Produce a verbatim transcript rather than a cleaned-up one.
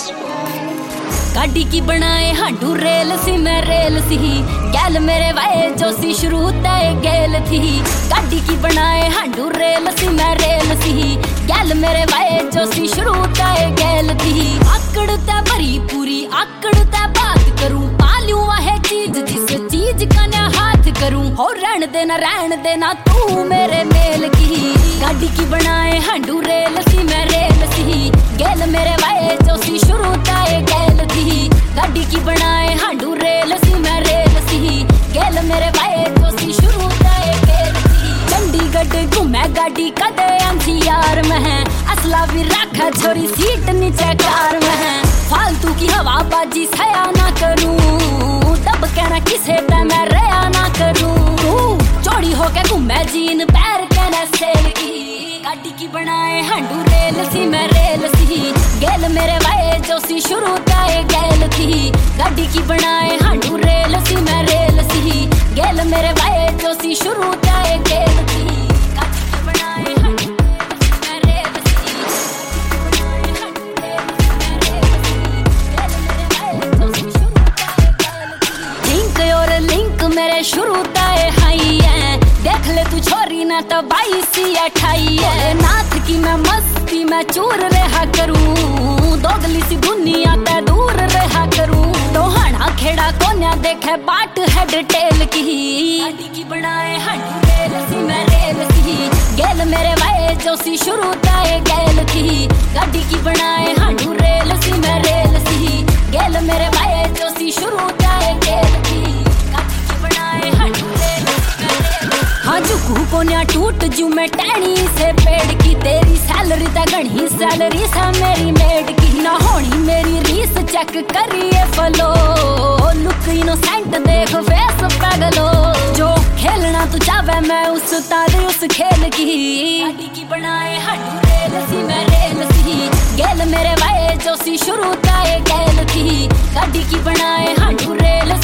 गाड़ी की बनाए हांडू रेल सी मैं रेल सी गैल मेरे वाए जो सी शुरू तय गेल थी। गाड़ी की बनाए हांडू रेल सी मैं रेल सी गैल मेरे वाए जो सी शुरू तय गेल थी। आकड़ तय भरी पूरी आकड़ तय बात करूं पालू वह चीज जिस चीज का न हाथ करूं हो रहन देना रहन देना तू मेरे मेल की। गाड़ी की बनाए हांडू रेल सी मैं रेल सी गैल मेरे वाए जो सी शुरू तय गेल थी। गाड़ी की बनाए हांडू रेल सी मैं रेल सी गैल मेरे वाए जो सी शुरू तय गेल थी। चंडीगढ़ घूमे गाड़ी कदे आंधी यार में असला भी रखा छोरी सीट नीचे कार में फालतू की हवाबाजी सया ना करूं तब कहना किसे पे मैं रया ना करूं। चौड़ी होके घूमे जीन पैर कहना सेल की। गाड़ी की बनाए हांडू रेल सी मैं रेल सी गैल मेरे वाए जो सी शुरू तय गेल थी। गाड़ी की बनाए हांडू रेल सी मैं रेल सी गैल मेरे वाए जो सी शुरू तय गेल थी। गाड़ी की बनाए हांडू मेरे शुरू तय हाई है देख ले तू छोरी ना तो बाईस अठाई है। नाथ की मैं मस्ती में चूर रहा करूं दोगली सी दुनिया ते दूर रहा करूं। टोहाना खेड़ा कोन्या देखे बाट हेड टेल की। गाड़ी की बनाए हांडू रेल सी मैं रेल सी गैल मेरे वाए जो सी शुरू तय गेल थी। गाड़ी की बनाए हांडू रेल सी मैं रेल सी गैल मेरे वाए जो सी शुरू तय गेल थी। हाँ झुकू कोन्या टूट जू मैं टहनी से पेड़ की तेरी सैलरी ता घनी सैलरी सा मेरी मेड की। ना होनी मेरी रीस चेक करिए फलो लुक इनोसेंट देख फेस पगलो जो खेलना तू चाहे मैं उस तारे उस खेल की। गाड़ी की बनाए हांडू रेल सी मैं रेल सी गैल मेरे वाए जो सी शुरू तय गेल थी। गाड़ी की बनाए हांडू रेल